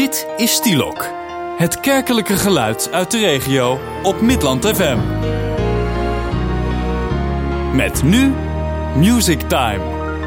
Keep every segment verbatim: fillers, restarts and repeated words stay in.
Dit is Stielok, het kerkelijke geluid uit de regio op Midland F M. Met nu Music Time.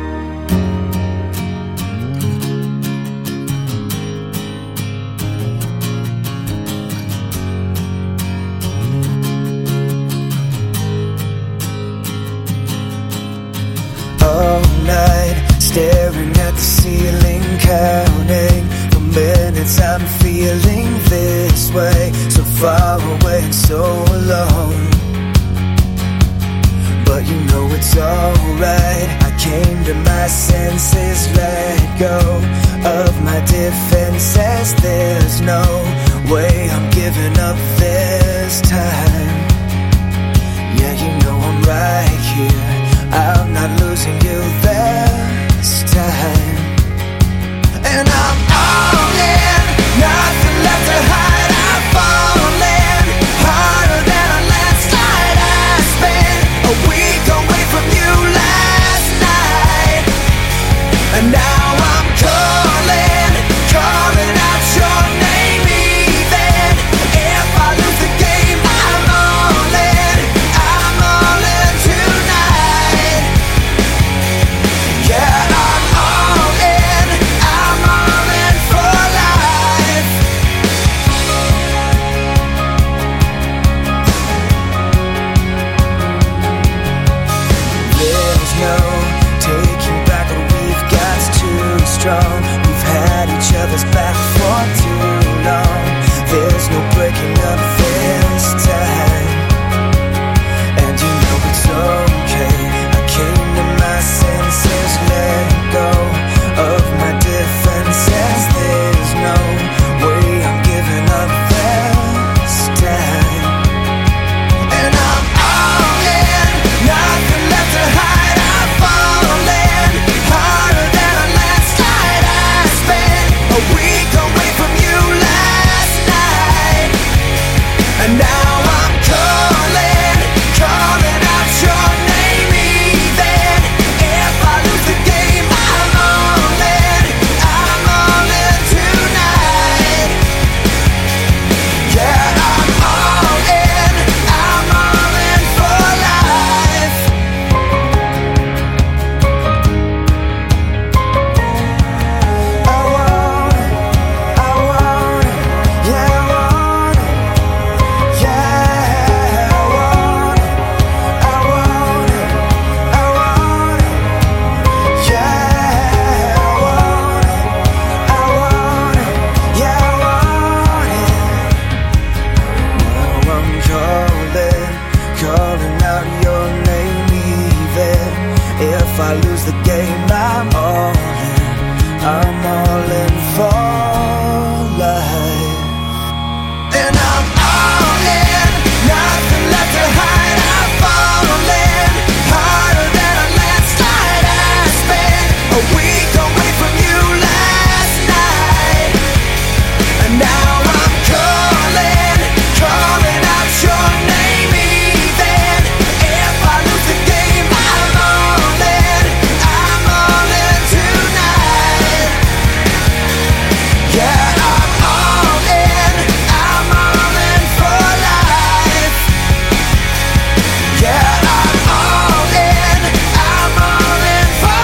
All night, staring at the ceiling, counting the minutes I'm feeling this way, so far away and so alone. But you know it's alright, I came to my senses, let go of my defenses. There's no way I'm giving up this time. Yeah, you know I'm right here, I'm not losing you this time. And I'm all in, nothing left to hide. I'm falling harder than a landslide. I spent a week away from you last night, and now I'm calling, calling out your name. Even if I lose the game, I'm all in, I'm all in tonight. Yeah, I'm all in, I'm all in for life. There's no taking back what we've got, it's too strong. We've had each other's back for too long. There's no breaking up this time, and you know it's okay. I came to my senses, let go of my defenses. There's no way I'm giving up this time. And I'm all in, nothing left to hide. I'm falling harder than a landslide. I spent a week away from you last night, and now I'm calling, calling out your name. Even if I lose the game, I'm all in, I'm all in tonight. Yeah, I'm all in, I'm all in for life. I want it, I want it, yeah, I want it, yeah, I want it, I want it, I want it, yeah, I want it, I want it, yeah, I want it. Now I'm calling, calling out your name. Even if I lose the game, I'm all in, I'm all in for life. And I'm all in, nothing left to hide. I'm falling harder than a landslide. I spent a week away from you last night, and now I'm calling, calling out your name. Even if I lose the game, I'm all in, I'm all in tonight. Yeah, I'm all in, I'm all in for life. Yeah, I'm all in, I'm all in for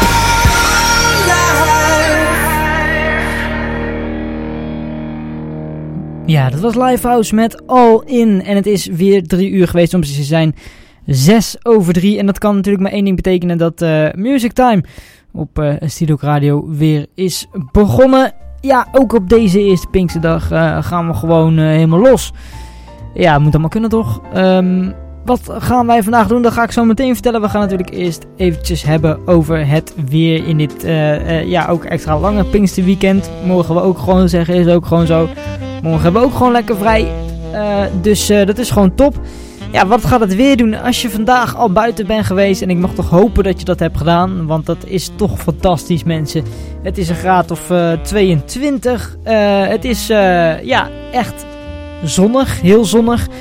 life. Ja, dat was Lifehouse met All In. En het is weer drie uur geweest, om precies te zijn zes over drie. En dat kan natuurlijk maar één ding betekenen, dat eh, Music Time op uh, Stielok Radio weer is begonnen. Ja, ook op deze eerste Pinksterdag uh, gaan we gewoon uh, helemaal los. Ja, het moet allemaal kunnen toch? Um, wat gaan wij vandaag doen? Dat ga ik zo meteen vertellen. We gaan natuurlijk eerst eventjes hebben over het weer in dit uh, uh, ja, ook extra lange Pinksterweekend. Morgen we ook gewoon zeggen, is ook gewoon zo. Morgen hebben we ook gewoon lekker vrij. Uh, dus uh, dat is gewoon top. Ja, wat gaat het weer doen als je vandaag al buiten bent geweest? En ik mag toch hopen dat je dat hebt gedaan. Want dat is toch fantastisch, mensen. Het is een graad of uh, tweeëntwintig. Uh, het is uh, ja, echt zonnig. Heel zonnig.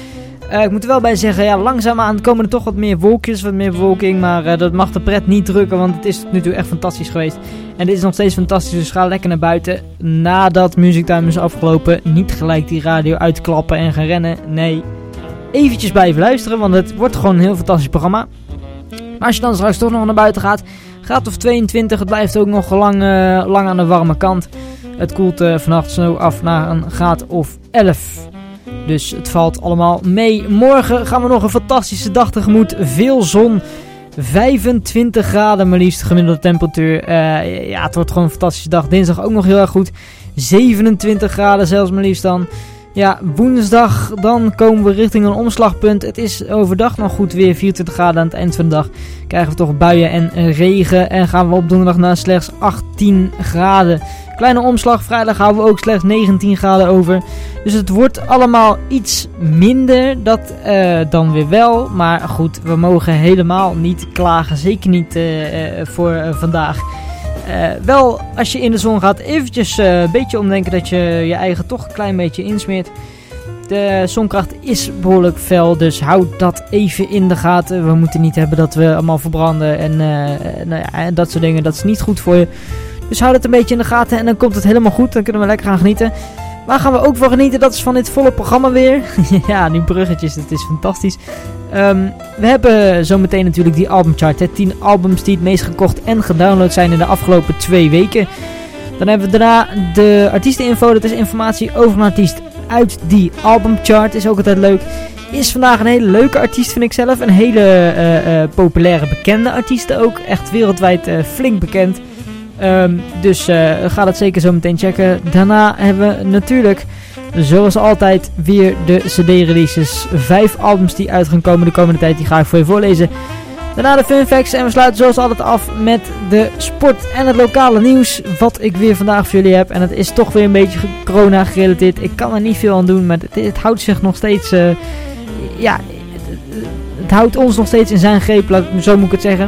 Uh, ik moet er wel bij zeggen, ja, langzaamaan komen er toch wat meer wolkjes, wat meer bewolking. Maar uh, dat mag de pret niet drukken, want het is tot nu toe echt fantastisch geweest. En dit is nog steeds fantastisch, dus ga lekker naar buiten. Nadat Music Time is afgelopen, niet gelijk die radio uitklappen en gaan rennen. Nee, eventjes blijven luisteren, want het wordt gewoon een heel fantastisch programma. Maar als je dan straks toch nog naar buiten gaat, graad of tweeëntwintig, het blijft ook nog lang, uh, lang aan de warme kant. Het koelt uh, vannacht zo af naar een graad of elf. Dus het valt allemaal mee. Morgen gaan we nog een fantastische dag tegemoet. Veel zon. vijfentwintig graden maar liefst gemiddelde temperatuur. Uh, ja, het wordt gewoon een fantastische dag. Dinsdag ook nog heel erg goed. zevenentwintig graden zelfs maar liefst dan. Ja, woensdag dan komen we richting een omslagpunt. Het is overdag nog goed weer. vierentwintig graden aan het eind van de dag. Krijgen we toch buien en regen. En gaan we op donderdag naar slechts achttien graden. Kleine omslag. Vrijdag houden we ook slechts negentien graden over. Dus het wordt allemaal iets minder. Dat uh, dan weer wel. Maar goed, we mogen helemaal niet klagen. Zeker niet uh, uh, voor uh, vandaag. Uh, wel, als je in de zon gaat, eventjes uh, een beetje omdenken dat je je eigen toch een klein beetje insmeert. De zonkracht is behoorlijk fel, dus houd dat even in de gaten. We moeten niet hebben dat we allemaal verbranden en uh, nou ja, dat soort dingen. Dat is niet goed voor je. Dus houd het een beetje in de gaten en dan komt het helemaal goed. Dan kunnen we lekker gaan genieten. Waar gaan we ook van genieten? Dat is van dit volle programma weer. Ja, die bruggetjes, dat is fantastisch. Um, we hebben zometeen natuurlijk die albumchart. Hè? tien albums die het meest gekocht en gedownload zijn in de afgelopen twee weken. Dan hebben we daarna de artiesteninfo. Dat is informatie over een artiest uit die albumchart. Is ook altijd leuk. Is vandaag een hele leuke artiest, vind ik zelf. Een hele uh, uh, populaire, bekende artiest ook. Echt wereldwijd uh, flink bekend. Um, dus uh, ga dat zeker zo meteen checken. Daarna hebben we natuurlijk, zoals altijd, weer de cd-releases. Vijf albums die uit gaan komen de komende tijd. Die ga ik voor je voorlezen. Daarna de fun facts. En we sluiten zoals altijd af met de sport en het lokale nieuws. Wat ik weer vandaag voor jullie heb. En het is toch weer een beetje corona gerelateerd. Ik kan er niet veel aan doen. Maar het, het houdt zich nog steeds... Uh, ja, het, het houdt ons nog steeds in zijn greep. Zo moet ik het zeggen.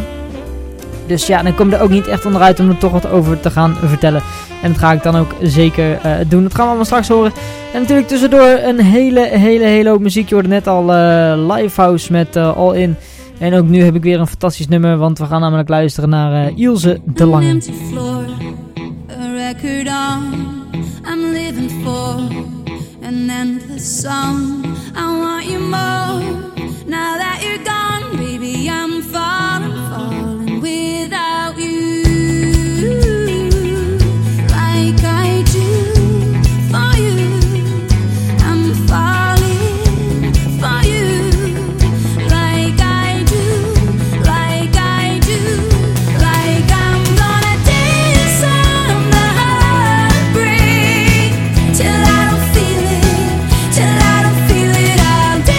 Dus ja, dan kom je er ook niet echt onderuit om er toch wat over te gaan vertellen. En dat ga ik dan ook zeker uh, doen. Dat gaan we allemaal straks horen. En natuurlijk tussendoor een hele, hele, hele hoop muziek. Je hoorde net al uh, Lifehouse met uh, All In. En ook nu heb ik weer een fantastisch nummer. Want we gaan namelijk luisteren naar uh, Ilse de Lange. Empty floor, a record on. I'm living for an endless song. I want you more. Now that you're gone, baby, I'm falling, falling without you. Like I do for you. I'm falling for you. Like I do, like I do. Like I'm gonna dance on the heartbreak till I don't feel it, till I don't feel it. I'll dance.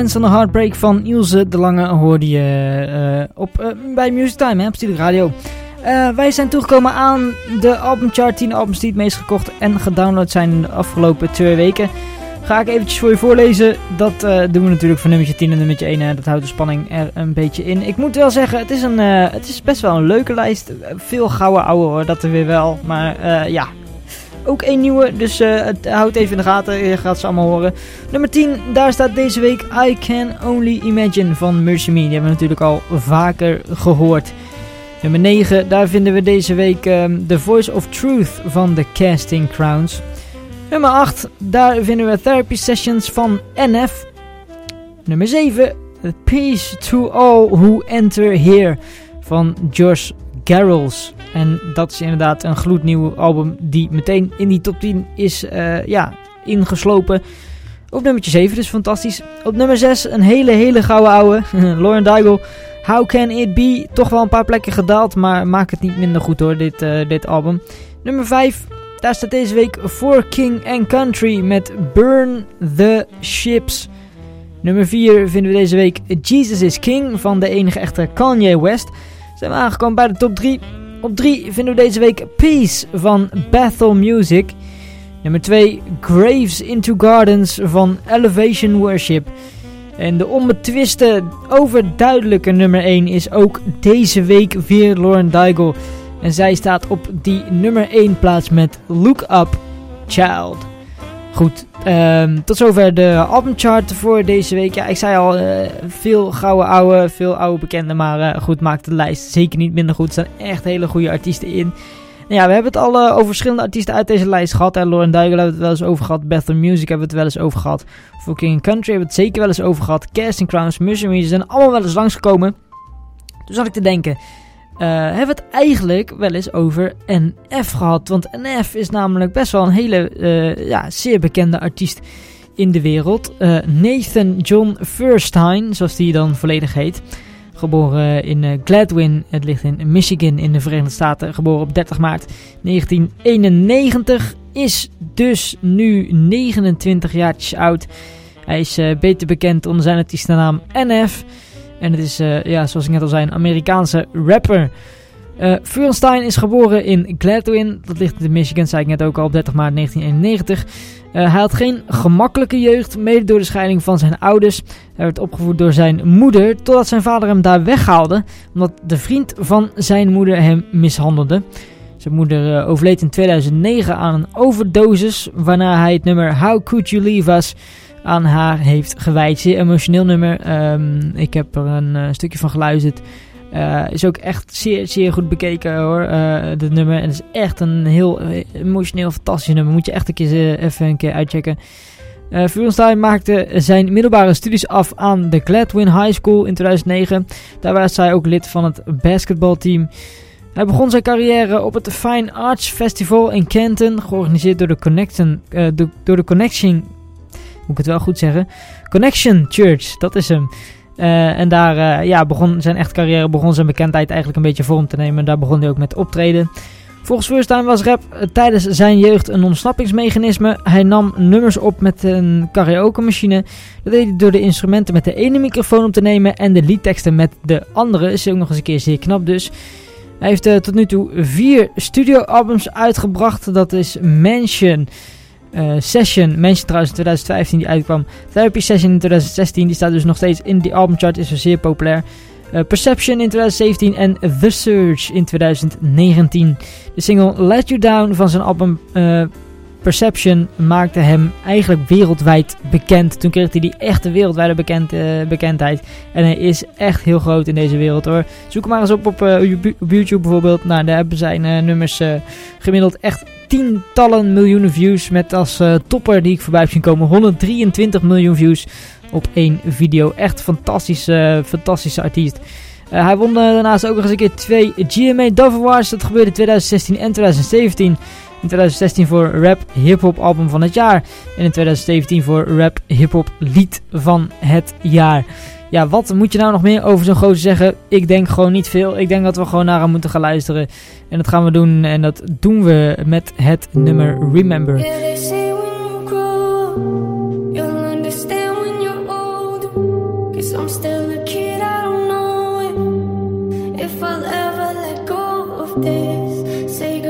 Dance on a Heartbreak van Ilse de Lange hoorde je uh, op, uh, bij Music Time, hè, op Stilo Radio. Uh, wij zijn toegekomen aan de albumchart, tien albums die het meest gekocht en gedownload zijn in de afgelopen twee weken. Ga ik eventjes voor je voorlezen. Dat uh, doen we natuurlijk voor nummertje tien en nummertje één. Hè. Dat houdt de spanning er een beetje in. Ik moet wel zeggen, het is, een, uh, het is best wel een leuke lijst. Veel gouden ouwe hoor, dat er weer wel. Maar uh, ja, ook één nieuwe. Dus uh, het houdt even in de gaten. Je gaat ze allemaal horen. Nummer tien, daar staat deze week I Can Only Imagine van Mercy Me. Die hebben we natuurlijk al vaker gehoord. Nummer negen, daar vinden we deze week um, The Voice of Truth van The Casting Crowns. Nummer acht, daar vinden we Therapy Sessions van N F. Nummer zeven, Peace to All Who Enter Here van Josh Garrels. En dat is inderdaad een gloednieuw album die meteen in die top tien is uh, ja, ingeslopen. Op nummertje zeven, dus fantastisch. Op nummer zes, een hele hele gouden ouwe, Lauren Daigle. How Can It Be? Toch wel een paar plekken gedaald, maar maakt het niet minder goed hoor, dit, uh, dit album. Nummer vijf, daar staat deze week For King and Country met Burn the Ships. Nummer vier vinden we deze week Jesus is King van de enige echte Kanye West. Zijn we aangekomen bij de top drie. Op drie vinden we deze week Peace van Bethel Music. Nummer twee, Graves into Gardens van Elevation Worship. En de onbetwiste, overduidelijke nummer één is ook deze week weer Lauren Daigle. En zij staat op die nummer één plaats met Look Up Child. Goed, um, tot zover de albumchart voor deze week. Ja, ik zei al, uh, veel gouden ouwe, veel oude bekenden. Maar uh, goed, maakt de lijst zeker niet minder goed. Er staan echt hele goede artiesten in. Nou ja, we hebben het al uh, over verschillende artiesten uit deze lijst gehad. Hè. Lauren Daigle hebben we het wel eens over gehad. Bethel Music hebben we het wel eens over gehad. For King and Country hebben we het zeker wel eens over gehad. Casting Crowns, Mercy Me, ze zijn allemaal wel eens langsgekomen. Toen zat ik te denken, uh, hebben we het eigenlijk wel eens over N F gehad. Want N F is namelijk best wel een hele, uh, ja, zeer bekende artiest in de wereld. Uh, Nathan John Feuerstein, zoals die dan volledig heet. Geboren in uh, Gladwin, het ligt in Michigan in de Verenigde Staten. Geboren op dertig maart negentien eenennegentig. Is dus nu negenentwintig jaar oud. Hij is uh, beter bekend onder zijn artiestennaam N F. En het is, uh, ja, zoals ik net al zei, een Amerikaanse rapper. Uh, Feuerstein is geboren in Gladwin. Dat ligt in Michigan, zei ik net ook al, op dertig maart negentien eenennegentig. Uh, hij had geen gemakkelijke jeugd, mede door de scheiding van zijn ouders. Hij werd opgevoed door zijn moeder, totdat zijn vader hem daar weghaalde, omdat de vriend van zijn moeder hem mishandelde. Zijn moeder uh, overleed in tweeduizend negen aan een overdosis, waarna hij het nummer How Could You Leave Us aan haar heeft gewijd. Zeer emotioneel nummer. Um, ik heb er een uh, stukje van geluisterd. Uh, is ook echt zeer, zeer goed bekeken hoor, uh, dit nummer. En het is echt een heel uh, emotioneel, fantastisch nummer. Moet je echt een keer, uh, even een keer uitchecken. Uh, Feuerstein maakte zijn middelbare studies af aan de Gladwin High School in tweeduizend negen. Daar was hij ook lid van het basketbalteam. Hij begon zijn carrière op het Fine Arts Festival in Canton, georganiseerd door de Connection, uh, de, door de Connection, moet ik het wel goed zeggen, Connection Church, dat is hem. Uh, en daar uh, ja, begon zijn echte carrière, begon zijn bekendheid eigenlijk een beetje vorm te nemen. Daar begon hij ook met optreden. Volgens Feuerstein was rap uh, tijdens zijn jeugd een ontsnappingsmechanisme. Hij nam nummers op met een karaoke machine. Dat deed hij door de instrumenten met de ene microfoon op te nemen en de liedteksten met de andere. Is ook nog eens een keer zeer knap dus. Hij heeft uh, tot nu toe vier studioalbums uitgebracht. Dat is Mansion, uh, Session, Mansion trouwens in tweeduizend vijftien die uitkwam. Therapy Session in tweeduizend zestien, die staat dus nog steeds in die albumchart, is dus zeer populair. Uh, Perception in tweeduizend zeventien en The Surge in tweeduizend negentien. De single Let You Down van zijn album uh, Perception maakte hem eigenlijk wereldwijd bekend. Toen kreeg hij die echte wereldwijde bekend, uh, bekendheid. En hij is echt heel groot in deze wereld hoor. Zoek hem maar eens op op, uh, op YouTube bijvoorbeeld. Nou, daar hebben zijn uh, nummers uh, gemiddeld echt tientallen miljoenen views. Met als uh, topper die ik voorbij heb zien komen honderddrieëntwintig miljoen views op één video. Echt fantastisch, uh, fantastische artiest. Uh, hij won uh, daarnaast ook nog eens een keer twee G M A Dove Awards. Dat gebeurde in tweeduizend zestien en tweeduizend zeventien. In tweeduizend zestien voor Rap Hip Hop Album van het jaar. En in tweeduizend zeventien voor Rap Hip Hop Lied van het jaar. Ja, wat moet je nou nog meer over zo'n gozer zeggen? Ik denk gewoon niet veel. Ik denk dat we gewoon naar hem moeten gaan luisteren. En dat gaan we doen. En dat doen we met het nummer Remember. Yeah, they say when you grow up, you'll understand when you're old.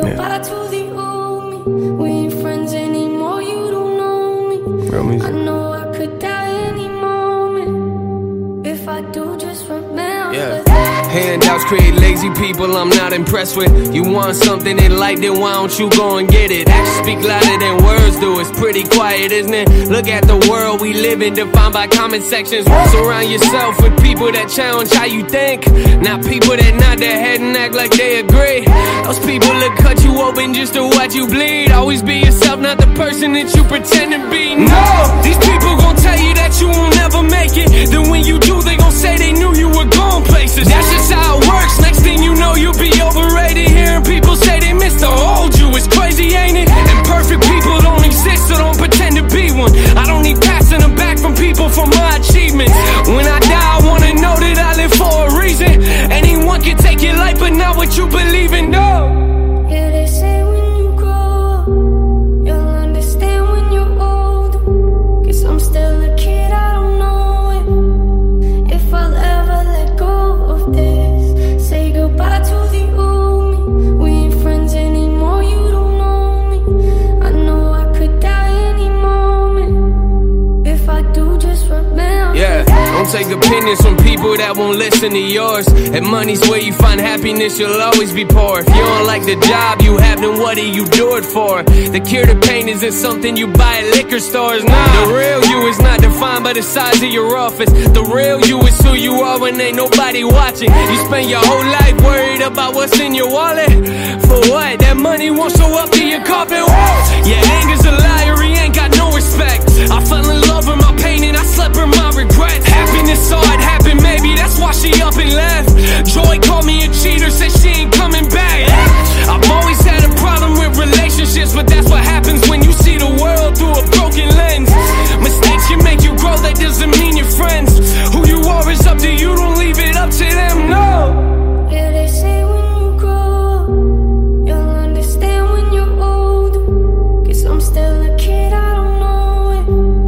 goodbye to the old me. We ain't friends anymore, you don't know me. Real music. I know I could die any moment. If I do, just remember Yeah. that. Handouts create lazy people I'm not impressed with. You want something in life, then why don't you go and get it? Actions speak louder than words do. It's pretty quiet, isn't it? Look at the world we live in, defined by comment sections. Surround yourself with people that challenge how you think, not people that nod their head and act like they agree. Those people that cut you open just to watch you bleed. Always be yourself, not the person that you pretend to be. No, these people gon' tell you that you won't never make it. Then when you do, they gon' say they knew you were going places. That's just how it works. Next thing you know, you'll be overrated. Hearing people say they miss the old you. It's crazy, ain't it? And perfect people don't exist, so don't pretend to be one. I don't need passing them back from people for my achievements. When I die, I wanna know that I live for a reason. Anyone can take your life, but not what you believe in, no. Yeah, they say when you grow up, you'll understand when you're older. Guess I'm still a kid, I don't know it. If I'll ever let go of this, say goodbye to the old me. We ain't friends anymore, you don't know me. I know I could die any moment. If I do, just remember. Yeah, don't take opinions from people that won't listen to yours. If money's where you find happiness, you'll always be poor. If you don't like the job you have, then what do you do it for? The cure to pain isn't something you buy at liquor stores. Nah, the real you is not defined by the size of your office. The real you is who you are when ain't nobody watching. You spend your whole life worried about what's in your wallet. For what? That money won't show up to your carpet. Whoa! Yeah, anger's a liar, he ain't got no respect. I fell in love with my pain and I slept with my regrets. Happiness saw it happen, maybe that's why she up and left. Joy called me a cheater, said she ain't coming back. I've always had a problem with relationships, but that's what happens when you see the world through a broken lens. Mistakes can make you grow, that doesn't mean you're friends. Who you are is up to you, don't leave it up to them, no. Yeah, they say when you grow up, you'll understand when you're older. Guess I'm still a kid, I don't know it.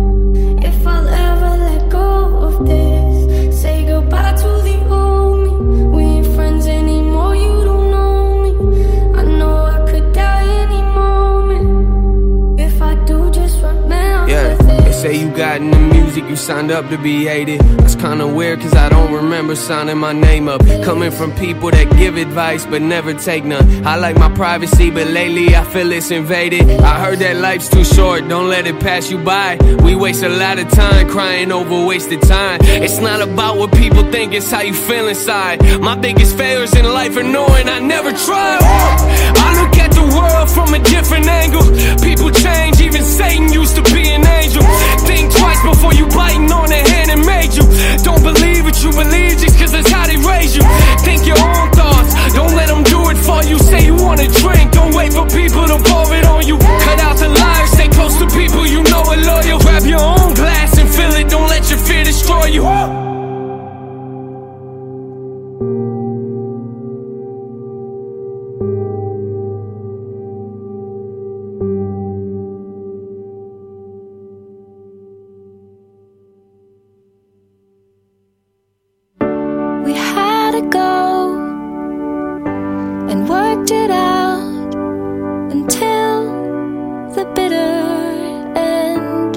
If I'll ever let go of this, say goodbye to the old me. We ain't friends anymore, you don't know me. I know I could die any moment. If I do, just remember. Yeah, they say you got in the music, you signed up to be hated. That's kinda weird cause I don't remember signing my name up. Coming from people that give advice but never take none. I like my privacy, but lately I feel it's invaded. I heard that life's too short, don't let it pass you by. We waste a lot of time crying over wasted time. It's not about what people think, it's how you feel inside. My biggest failures in life are knowing I never tried. I look at the world from a different angle. People change, even Satan used to be an angel. Think twice before you biting on the hand that made you. Don't believe what you believe just cause that's how they raise you. Think your own thoughts, don't let them do it for you. Say you wanna drink, don't wait for people to pour it on you. Cut out the liars, stay close to people you know are loyal. Grab your own glass and fill it, don't let your fear destroy you. We had to go and worked it out until the bitter end.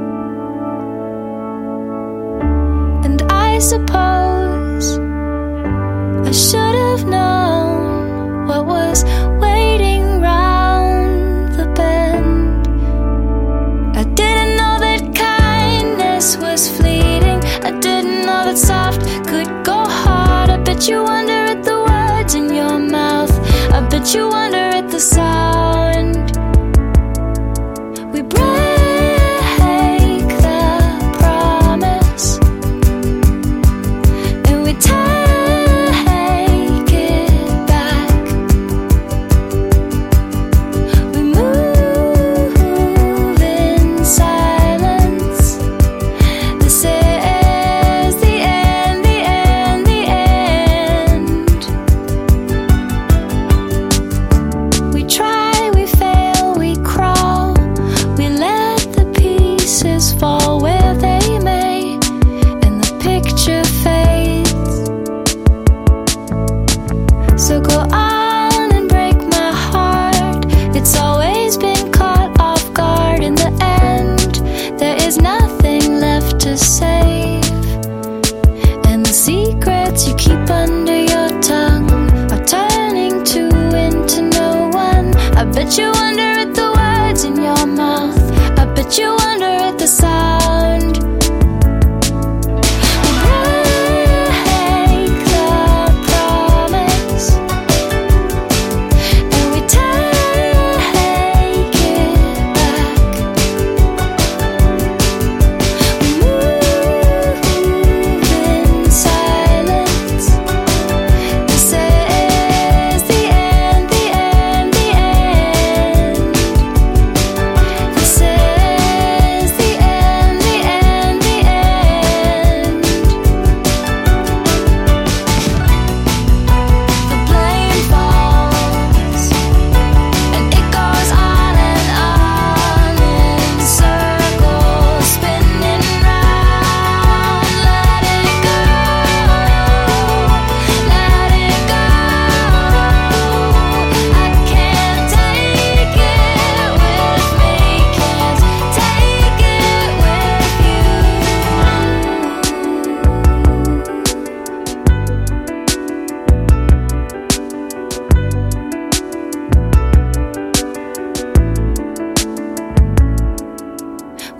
And I suppose I should have known what was waiting round the bend. I didn't know that kindness was fleeting. I didn't know that soft could go hard. I bet you wonder at the words in your mouth. I bet you wonder at the sound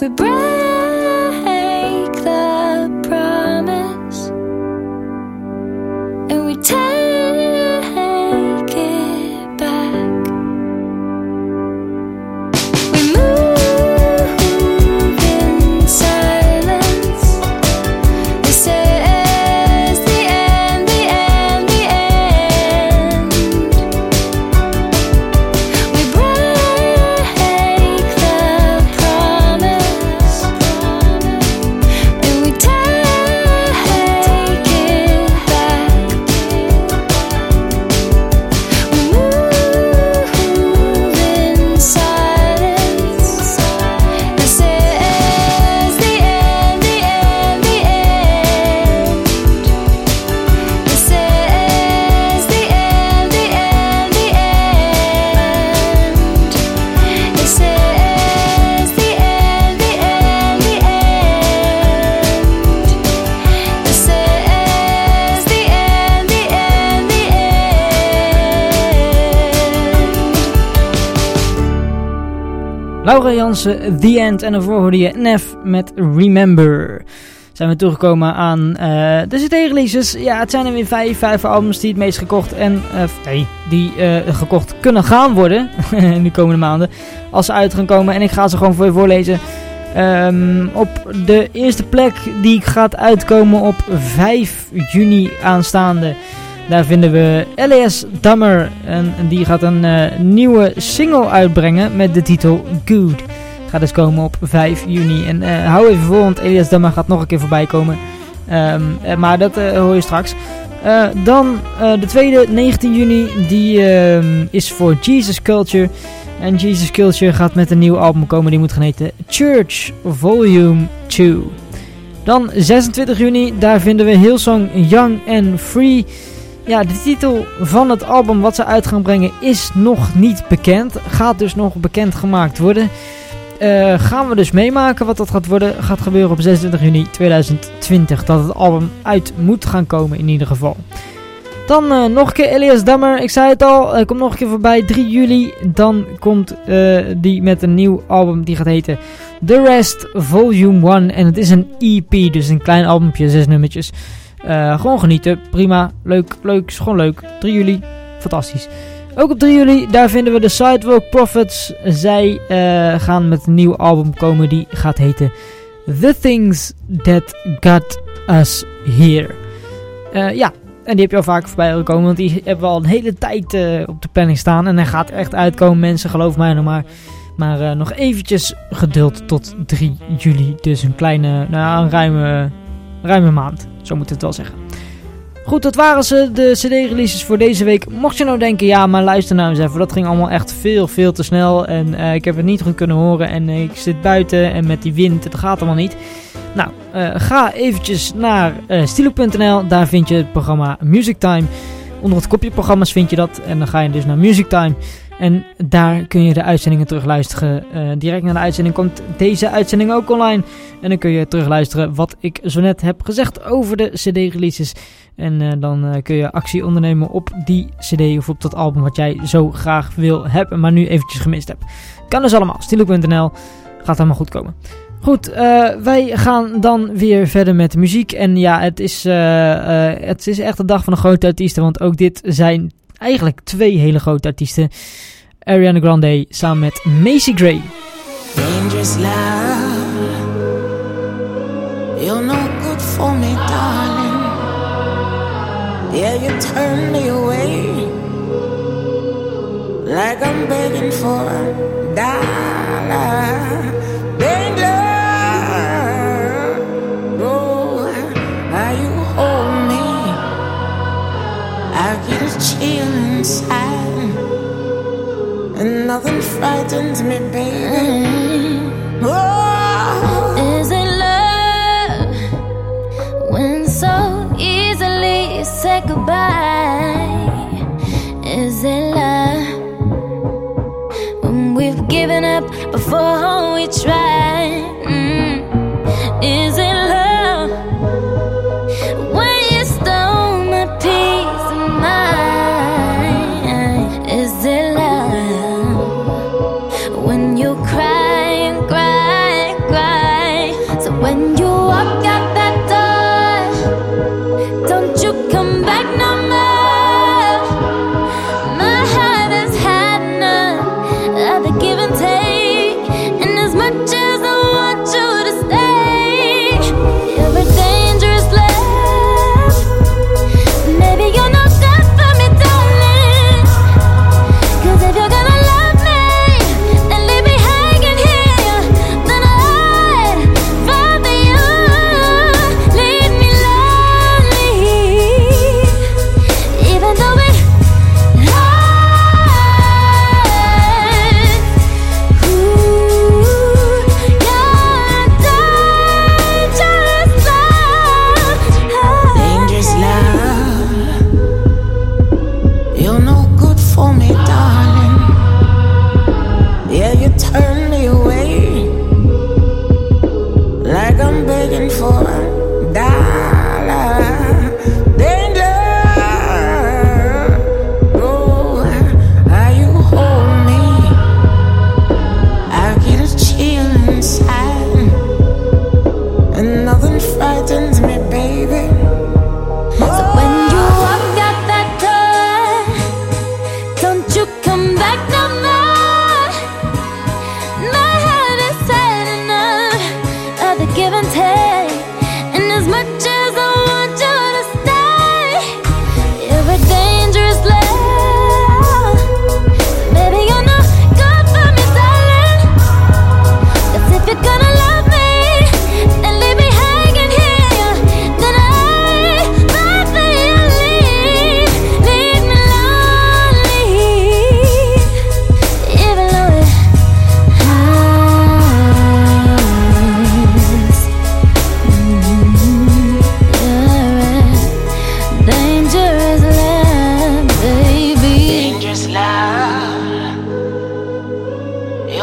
We break the promise and we take it back. We move in silence. This is the end, the end, the end. We break the promise and we take it back. We move in silence. This is the end, the end, the end. This is the end, the end, the end. This is the end, the end, the end. This is the end, the end, the end. Laura Jansen, The End. En daarvoor hoorde je Nef met Remember. Zijn we toegekomen aan eh, de C D-releases. Ja, het zijn er weer vijf. Vijf albums die het meest gekocht en... eh, nee, die eh, gekocht kunnen gaan worden. in de komende maanden. Als ze uit gaan komen. En ik ga ze gewoon voor je voorlezen. Ehm, op de eerste plek die gaat uitkomen op vijf juni aanstaande. Daar vinden we Elias Dammer. En die gaat een eh, nieuwe single uitbrengen met de titel Good. Gaat dus komen op vijf juni. En eh, hou even vol, want Elias Dammer gaat nog een keer voorbij komen. Ehm, eh, maar dat eh, hoor je straks. Eh, dan eh, de tweede, negentien juni. Die ehm, is voor Jesus Culture. En Jesus Culture gaat met een nieuw album komen. Die moet gaan heten Church Volume twee. Dan zesentwintig juni. Daar vinden we Hillsong Young and Free. Ja, de titel van het album wat ze uit gaan brengen is nog niet bekend. Gaat dus nog bekend gemaakt worden. Uh, gaan we dus meemaken wat dat gaat worden. Gaat gebeuren op zesentwintig juni tweeduizend twintig. Dat het album uit moet gaan komen in ieder geval. Dan uh, nog een keer Elias Dammer. Ik zei het al, hij komt nog een keer voorbij. drie juli. Dan komt uh, die met een nieuw album. Die gaat heten The Rest Volume één. En het is een E P. Dus een klein albumpje. Zes nummertjes. Uh, gewoon genieten. Prima. Leuk. Leuk. Is gewoon leuk. drie juli. Fantastisch. Ook op drie juli. Daar vinden we de Sidewalk Prophets. Zij uh, gaan met een nieuw album komen. Die gaat heten The Things That Got Us Here. Uh, ja. En die heb je al vaker voorbij gekomen. Want die hebben we al een hele tijd uh, op de planning staan. En hij gaat echt uitkomen, mensen. Geloof mij nog maar. Maar uh, nog eventjes geduld tot drie juli. Dus een kleine, nou een ruime, ruime maand. Zo moet het wel zeggen. Goed, dat waren ze, de cd-releases voor deze week. Mocht je nou denken, ja, maar luister nou eens even. Dat ging allemaal echt veel, veel te snel. En uh, ik heb het niet goed kunnen horen. En uh, ik zit buiten en met die wind, het gaat allemaal niet. Nou, uh, ga eventjes naar uh, stilo punt n l. Daar vind je het programma Music Time. Onder het kopje programma's vind je dat. En dan ga je dus naar Music Time. En daar kun je de uitzendingen terugluisteren. Uh, direct na de uitzending komt deze uitzending ook online. En dan kun je terugluisteren wat ik zo net heb gezegd over de cd-releases. En uh, dan uh, kun je actie ondernemen op die cd of op dat album wat jij zo graag wil hebben. Maar nu eventjes gemist hebt. Kan dus allemaal. stilo punt n l. Gaat allemaal goed komen. Goed, uh, wij gaan dan weer verder met de muziek. En ja, het is, uh, uh, het is echt de dag van de grote artiesten. Want ook dit zijn eigenlijk twee hele grote artiesten. Ariana Grande samen met Macy Gray. Dangerous love, you're no good for me, darling. Yeah, you turn me away like I'm begging for a dollar. Danger, oh, how you hold me, I get a chill inside, and nothing frightens me, baby. Oh. Is it love when so easily said goodbye? Is it love when we've given up before we try? Mm. Is it love when you stole my peace of mind? Is it love when you cry and cry and cry?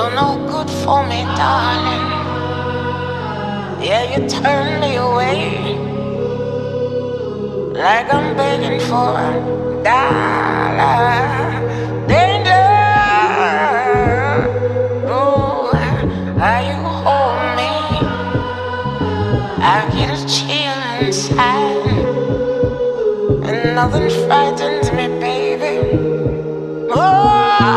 you're no good for me, darling. Yeah, you turn me away like I'm begging for a dollar. Danger, oh, how you hold me, I get a chill inside, and nothing frightens me, baby. Oh.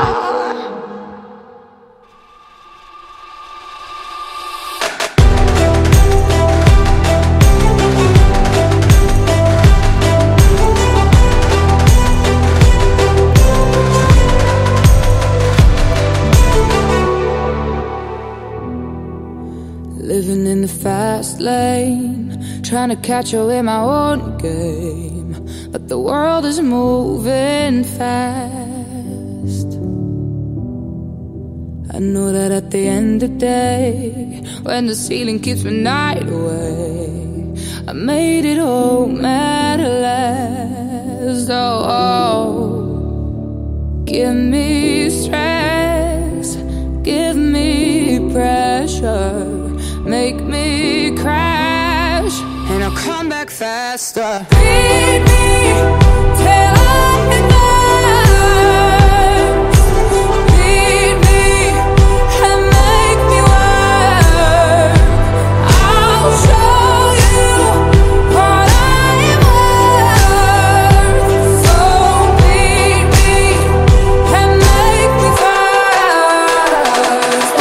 Living in the fast lane, trying to catch up in my own game, but the world is moving fast. I know that at the end of the day, when the ceiling keeps me night away, I made it home at last. Oh, oh, give me stress, give me pressure, make me crash, and I'll come back faster. Beat me till I'm in love. Beat me and make me work. I'll show you what I'm worth. So beat me and make me fast.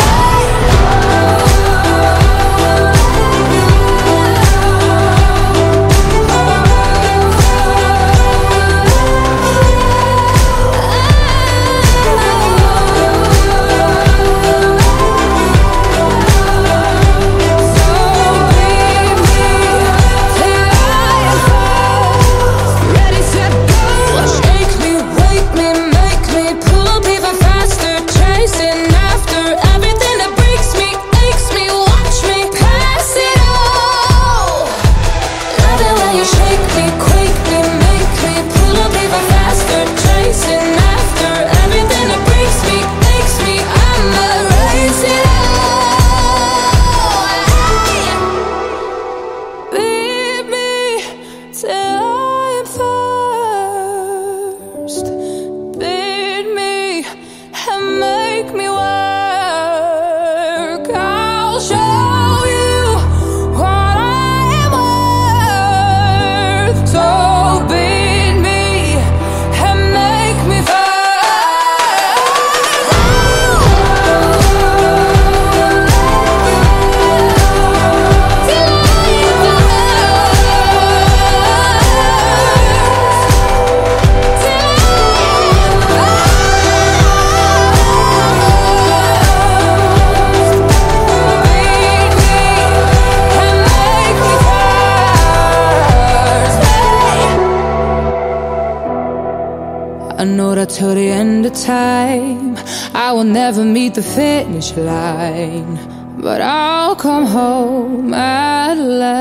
Till the end of time, I will never meet the finish line, but I'll come home at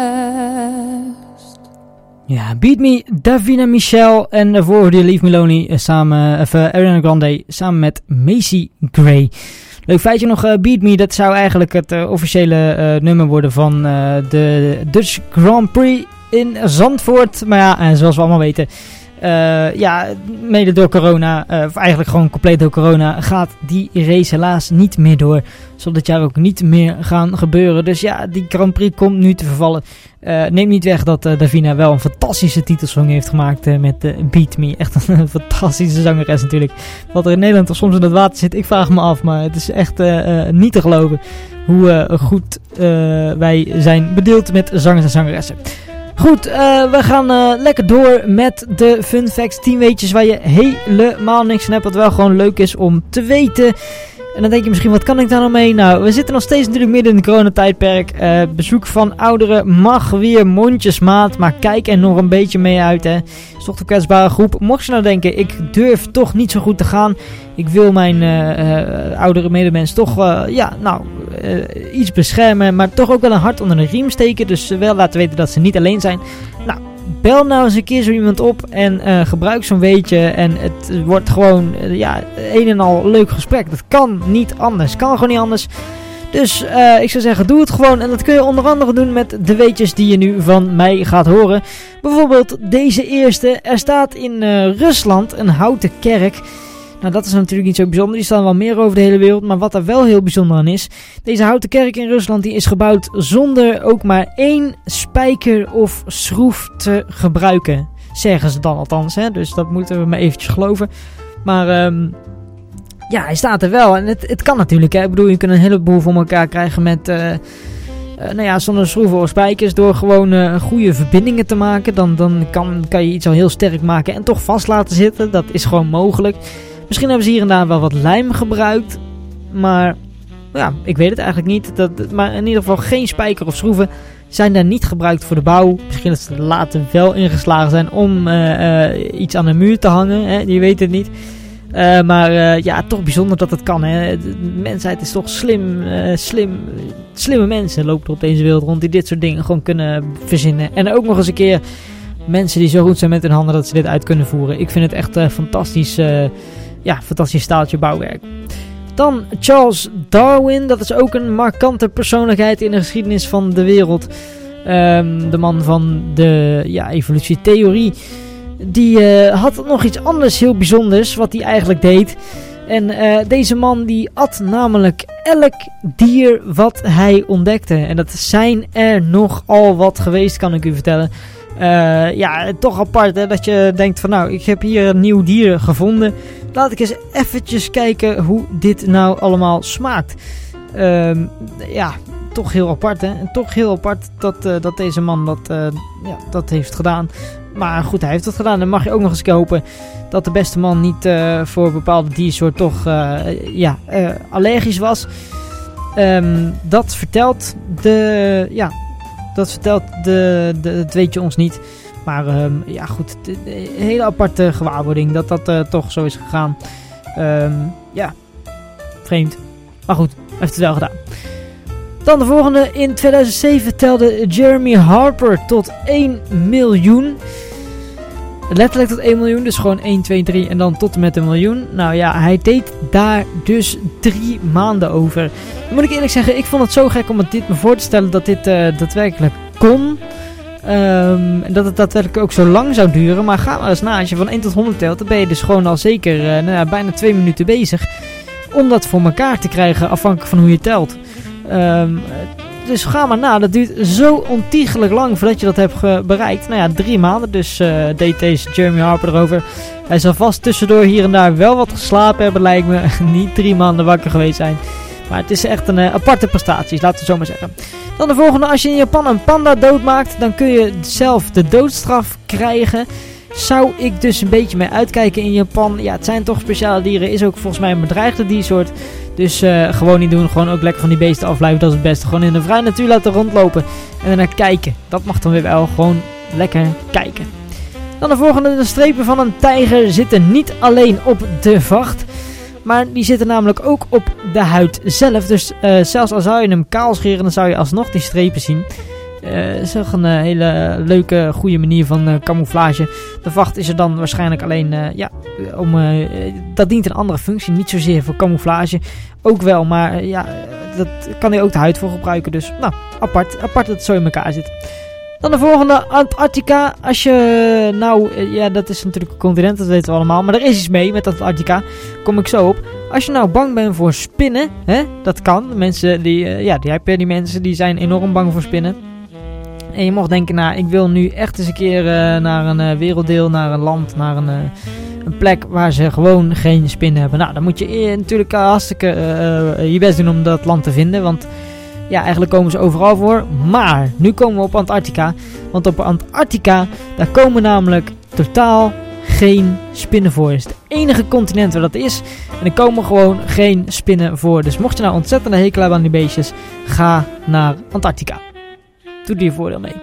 last. Ja, Beat Me, Davina Michelle en daarvoor hoorde je Leave Me Lonely samen, of uh, Ariana Grande samen met Macy Gray. Leuk feitje nog, uh, Beat Me, dat zou eigenlijk het uh, officiële uh, nummer worden van uh, de Dutch Grand Prix in Zandvoort. Maar ja, en zoals we allemaal weten, Uh, ja, mede door corona, uh, of eigenlijk gewoon compleet door corona, gaat die race helaas niet meer door. Zal dit jaar ook niet meer gaan gebeuren. Dus ja, die Grand Prix komt nu te vervallen. Uh, neemt niet weg dat uh, Davina wel een fantastische titelsong heeft gemaakt uh, met uh, Beat Me. Echt een fantastische zangeres natuurlijk. Wat er in Nederland soms in het water zit, ik vraag me af. Maar het is echt uh, uh, niet te geloven hoe uh, goed uh, wij zijn bedeeld met zangers en zangeressen. Goed, uh, we gaan uh, lekker door met de Fun Facts tien weetjes waar je helemaal niks van hebt. Wat wel gewoon leuk is om te weten. En dan denk je misschien, wat kan ik daar nou mee? Nou, we zitten nog steeds natuurlijk midden in de coronatijdperk. Uh, bezoek van ouderen mag weer mondjesmaat. Maar kijk er nog een beetje mee uit, hè. Het is toch de kwetsbare groep. Mocht je nou denken, ik durf toch niet zo goed te gaan. Ik wil mijn uh, uh, oudere medemens toch uh, ja, nou, uh, iets beschermen. Maar toch ook wel een hart onder de riem steken. Dus uh, wel laten weten dat ze niet alleen zijn. Nou, bel nou eens een keer zo iemand op en uh, gebruik zo'n weetje. En het wordt gewoon uh, ja, een en al leuk gesprek. Dat kan niet anders. Kan gewoon niet anders. Dus uh, ik zou zeggen, doe het gewoon. En dat kun je onder andere doen met de weetjes die je nu van mij gaat horen. Bijvoorbeeld deze eerste. Er staat in uh, Rusland een houten kerk. Nou, dat is natuurlijk niet zo bijzonder. Die staan wel meer over de hele wereld. Maar wat er wel heel bijzonder aan is. Deze houten kerk in Rusland die is gebouwd zonder ook maar één spijker of schroef te gebruiken. Zeggen ze dan althans. Hè? Dus dat moeten we maar eventjes geloven. Maar um, ja, hij staat er wel. En het, het kan natuurlijk. Hè? Ik bedoel, je kunt een heleboel voor elkaar krijgen met... Uh, uh, nou ja, zonder schroeven of spijkers. Door gewoon uh, goede verbindingen te maken. Dan, dan kan, kan je iets al heel sterk maken en toch vast laten zitten. Dat is gewoon mogelijk. Misschien hebben ze hier en daar wel wat lijm gebruikt. Maar ja, ik weet het eigenlijk niet. Dat, maar in ieder geval geen spijker of schroeven zijn daar niet gebruikt voor de bouw. Misschien dat ze er later wel ingeslagen zijn om uh, uh, iets aan de muur te hangen. Hè? Je weet het niet. Uh, maar uh, ja, toch bijzonder dat het kan. Hè? De mensheid is toch slim, uh, slim. Slimme mensen lopen op deze wereld rond die dit soort dingen gewoon kunnen verzinnen. En ook nog eens een keer mensen die zo goed zijn met hun handen dat ze dit uit kunnen voeren. Ik vind het echt uh, fantastisch... Uh, Ja, fantastisch staaltje bouwwerk. Dan Charles Darwin. Dat is ook een markante persoonlijkheid in de geschiedenis van de wereld. Um, de man van de ja, evolutietheorie. Die uh, had nog iets anders heel bijzonders wat hij eigenlijk deed. En uh, deze man die at namelijk elk dier wat hij ontdekte. En dat zijn er nogal wat geweest, kan ik u vertellen. Uh, ja, toch apart hè, dat je denkt van nou, ik heb hier een nieuw dier gevonden. Laat ik eens eventjes kijken hoe dit nou allemaal smaakt. Uh, ja, toch heel apart hè. En toch heel apart dat, uh, dat deze man dat, uh, ja, dat heeft gedaan. Maar goed, hij heeft het gedaan. Dan mag je ook nog eens hopen dat de beste man niet uh, voor bepaalde diersoort toch uh, ja, uh, allergisch was. Um, dat vertelt de... Ja, dat vertelt de, de... Het weet je ons niet. Maar um, ja goed, een hele aparte gewaarwording dat dat uh, toch zo is gegaan. Um, ja, vreemd. Maar goed, hij heeft het wel gedaan. Dan de volgende. In tweeduizend zeven telde Jeremy Harper tot één miljoen. Letterlijk tot één miljoen, dus gewoon één, twee, drie en dan tot en met een miljoen. Nou ja, hij deed daar dus drie maanden over. Dan moet ik eerlijk zeggen, ik vond het zo gek om het dit me voor te stellen dat dit uh, daadwerkelijk kon. Um, en dat het daadwerkelijk ook zo lang zou duren. Maar ga maar eens na, als je van één tot honderd telt, dan ben je dus gewoon al zeker uh, nou ja, bijna twee minuten bezig. Om dat voor elkaar te krijgen, afhankelijk van hoe je telt. Um, dus ga maar na, dat duurt zo ontiegelijk lang voordat je dat hebt ge- bereikt. Nou ja, drie maanden, dus uh, deed deze Jeremy Harper erover. Hij zal vast tussendoor hier en daar wel wat geslapen hebben, lijkt me. Niet drie maanden wakker geweest zijn. Maar het is echt een uh, aparte prestatie, laten we zo maar zeggen. Dan de volgende, als je in Japan een panda doodmaakt, dan kun je zelf de doodstraf krijgen. Zou ik dus een beetje mee uitkijken in Japan. Ja, het zijn toch speciale dieren, is ook volgens mij een bedreigde diersoort. Dus uh, gewoon niet doen, gewoon ook lekker van die beesten afblijven, dat is het beste. Gewoon in de vrije natuur laten rondlopen en daarna kijken. Dat mag dan weer wel, gewoon lekker kijken. Dan de volgende, de strepen van een tijger zitten niet alleen op de vacht. Maar die zitten namelijk ook op de huid zelf. Dus uh, zelfs al zou je hem kaal scheren, dan zou je alsnog die strepen zien. Dat uh, is ook een uh, hele leuke, goede manier van uh, camouflage. De vacht is er dan waarschijnlijk alleen, uh, ja, om, uh, dat dient een andere functie. Niet zozeer voor camouflage, ook wel, maar uh, ja, dat kan je ook de huid voor gebruiken. Dus, nou, apart, apart dat het zo in elkaar zit. Dan de volgende, Antarctica. Als je, nou, uh, ja, dat is natuurlijk een continent, dat weten we allemaal. Maar er is iets mee met Antarctica, kom ik zo op. Als je nou bang bent voor spinnen, hè, dat kan. Mensen die, uh, ja, die heb je, die mensen die zijn enorm bang voor spinnen. En je mocht denken, nou, ik wil nu echt eens een keer uh, naar een uh, werelddeel, naar een land, naar een, uh, een plek waar ze gewoon geen spinnen hebben. Nou, dan moet je uh, natuurlijk uh, hartstikke uh, uh, je best doen om dat land te vinden, want ja, eigenlijk komen ze overal voor. Maar, nu komen we op Antarctica, want op Antarctica, daar komen namelijk totaal geen spinnen voor. Het is het enige continent waar dat is en er komen gewoon geen spinnen voor. Dus mocht je nou ontzettende hekel hebben aan die beestjes, ga naar Antarctica. Doe er je voordeel mee.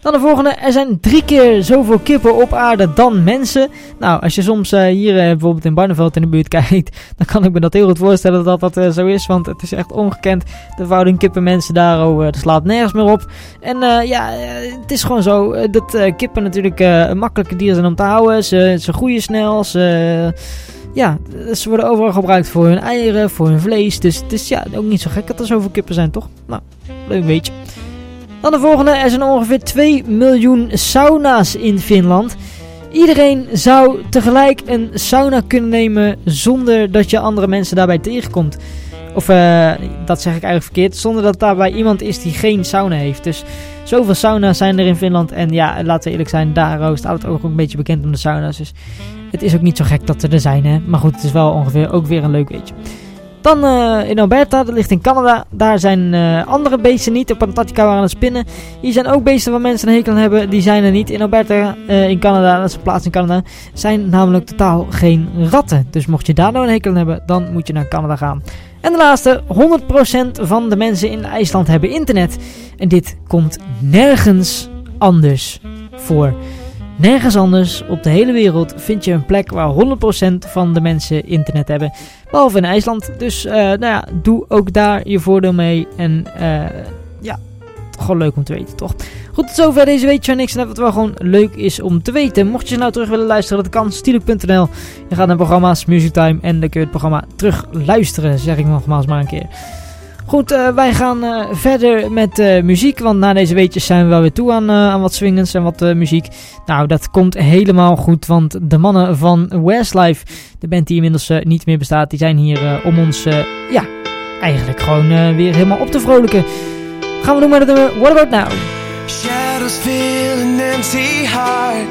Dan de volgende. Er zijn drie keer zoveel kippen op aarde dan mensen. Nou, als je soms uh, hier uh, bijvoorbeeld in Barneveld in de buurt kijkt, dan kan ik me dat heel goed voorstellen dat dat uh, zo is. Want het is echt ongekend. De verhouding kippen mensen daar, oh, uh, dat slaat nergens meer op. En uh, ja, uh, het is gewoon zo uh, dat uh, kippen natuurlijk uh, een makkelijke dier zijn om te houden. Ze, ze groeien snel, ze... Uh, Ja, ze worden overal gebruikt voor hun eieren, voor hun vlees. Dus het is ja, ook niet zo gek dat er zoveel kippen zijn, toch? Nou, leuk beetje. Dan de volgende. Er zijn ongeveer twee miljoen sauna's in Finland. Iedereen zou tegelijk een sauna kunnen nemen zonder dat je andere mensen daarbij tegenkomt. Of uh, dat zeg ik eigenlijk verkeerd. Zonder dat daarbij iemand is die geen sauna heeft. Dus zoveel sauna's zijn er in Finland. En ja, laten we eerlijk zijn, daar staat het ook een beetje bekend om de sauna's. Dus het is ook niet zo gek dat ze er zijn, hè. Maar goed, het is wel ongeveer ook weer een leuk weetje. Dan uh, in Alberta, dat ligt in Canada. Daar zijn uh, andere beesten niet. Op Antarctica waren aan het spinnen. Hier zijn ook beesten waar mensen een hekel aan hebben. Die zijn er niet. In Alberta, uh, in Canada, dat is een plaats in Canada, zijn namelijk totaal geen ratten. Dus mocht je daar nou een hekel aan hebben, dan moet je naar Canada gaan. En de laatste, honderd procent van de mensen in IJsland hebben internet. En dit komt nergens anders voor. Nergens anders op de hele wereld vind je een plek waar honderd procent van de mensen internet hebben. Behalve in IJsland. Dus uh, nou ja, doe ook daar je voordeel mee. En uh, ja, gewoon leuk om te weten, toch? Goed, tot zover deze weetje van niks. En wat wel gewoon leuk is om te weten. Mocht je nou terug willen luisteren, dat kan. Stieluk punt n l. Je gaat naar programma's, Music Time. En dan kun je het programma terug luisteren. Zeg ik nogmaals maar een keer. Goed, uh, wij gaan uh, verder met uh, muziek. Want na deze weetjes zijn we wel weer toe aan, uh, aan wat swingens en wat uh, muziek. Nou, dat komt helemaal goed. Want de mannen van Westlife, de band die inmiddels uh, niet meer bestaat, die zijn hier uh, om ons, uh, ja, eigenlijk gewoon uh, weer helemaal op te vrolijken. Gaan we doen met het nummer What About Now? Shadows fill an empty heart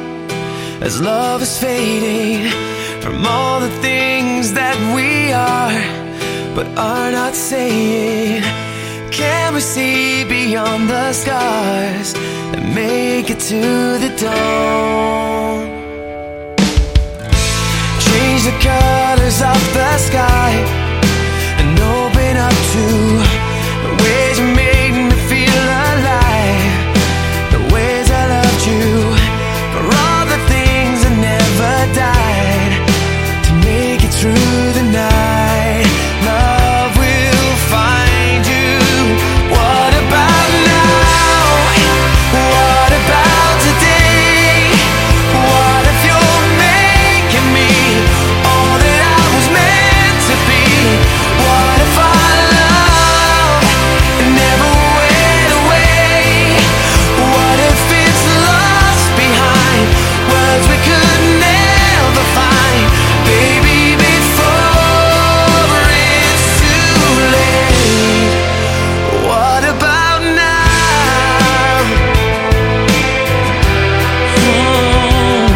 as love is fading from all the things that we are but are not saying. Can we see beyond the scars and make it to the dawn? Change the colors of the sky and open up to the ways you made me feel alive, the ways I loved you, for all the things that never died, to make it through the night. Love will find you. What about now? What about today? What if you're making me all that I was meant to be? What if our love never went away? What if it's lost behind words we could never find? Baby, before it's too late. What about now? Oh.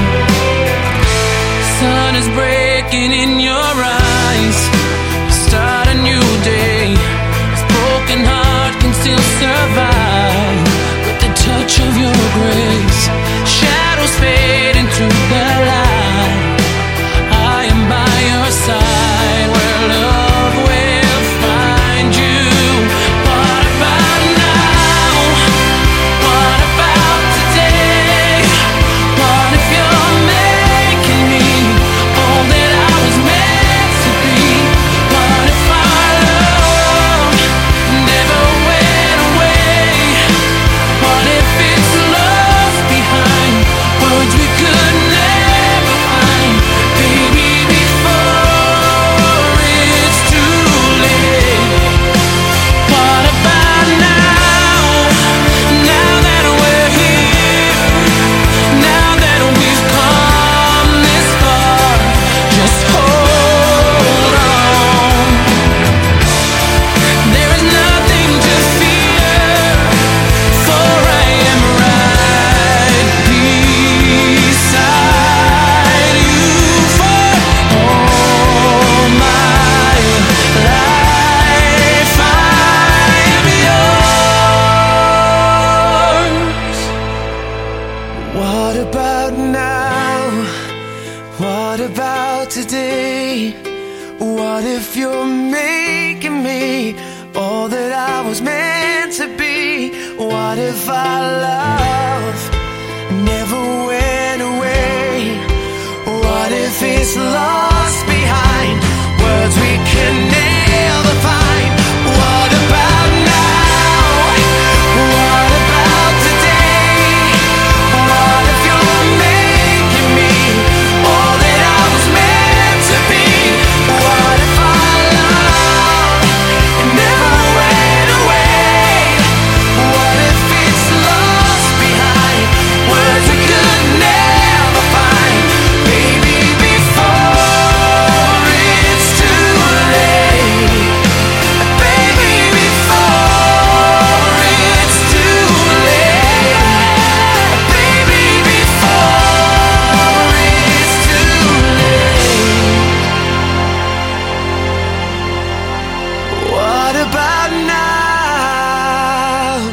Sun is breaking in your eyes. Start a new day. This broken heart can still survive with the touch of your grace. Shadows fade into the light. I am by your side where love will find you. What about now? What about today? What if you're making me all that I was meant to be? What if our love never went away? What if it's lost behind words we could never find? Baby, before it's too late. What about now? Now that we're here, now that we've come this far, just hold on. There is nothing to fear, for I am right beside you for all my life. I am yours. What about now? What about today? What if you're making me all that I was meant to be? What if our love right about now.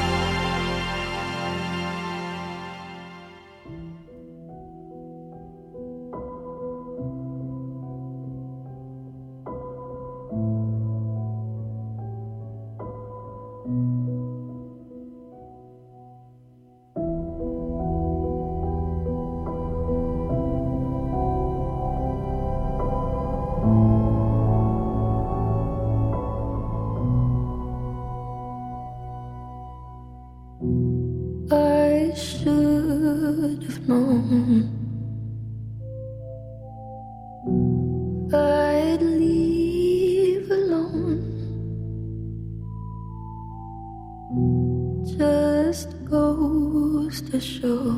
I should have known I'd leave alone. Just goes to show